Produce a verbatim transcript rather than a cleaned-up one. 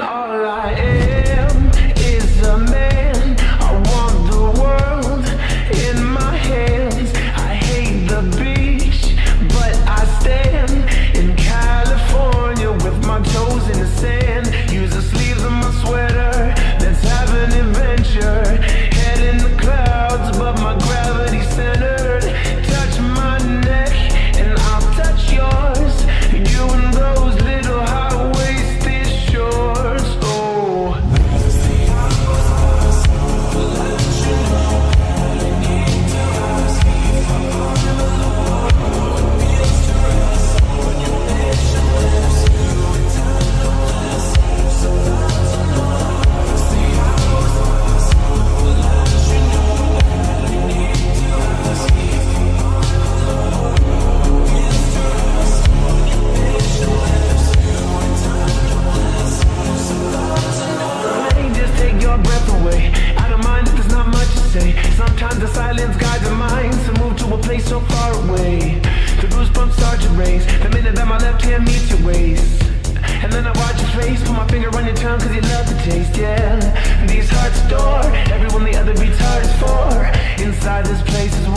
All I am is a man. I want the world in my hands. I hate the beach, but I stand in California with my toes in the sand. Use the sleeves of my sweater. Let's have an adventure. Head in the clouds, but my gravity centered. Touch my neck and I'll touch yours. You and those little high-waisted shorts. Oh, sometimes the silence guides the mind to move to a place so far away. The goosebumps start to raise the minute that my left hand meets your waist. And then I watch your face, put my finger on your tongue cause you love the taste, yeah. These hearts adore everyone the other beats hard is for. Inside this place is